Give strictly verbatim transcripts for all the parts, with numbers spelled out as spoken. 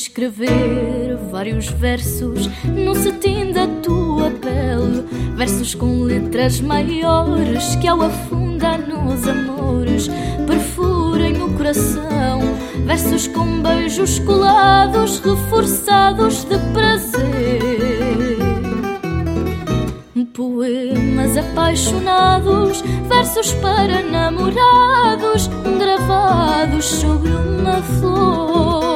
escrever vários versos no cetim da tua pele, versos com letras maiores que ao afundar nos amores perfurem o coração, versos com beijos colados reforçados de prazer, poemas apaixonados, versos para namorados gravados sobre uma flor.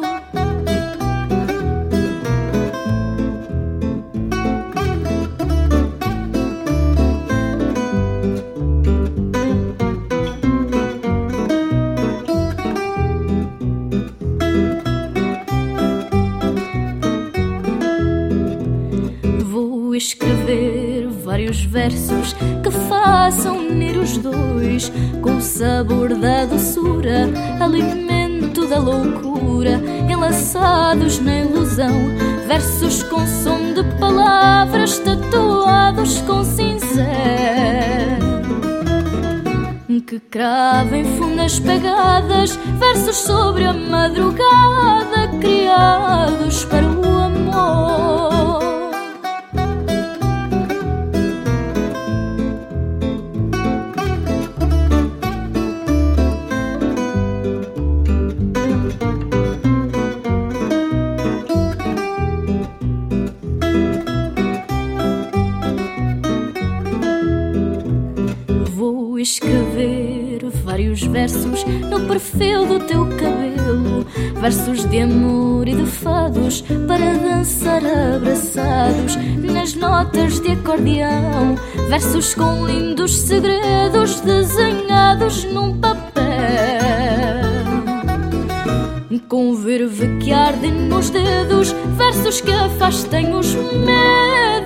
Vou escrever vários versos que façam unir os dois, com o sabor da doçura, alimento da loucura, enlaçados na ilusão, versos com som de palavras tatuados com cincel, que cravem fundas pegadas, versos sobre a madrugada, criados para o amor. Vou escrever vários versos no perfil do teu cabelo, versos de amor e de fados para dançar abraçados nas notas de acordeão, versos com lindos segredos desenhados num papel, com verve que arde nos dedos, versos que afastem os medos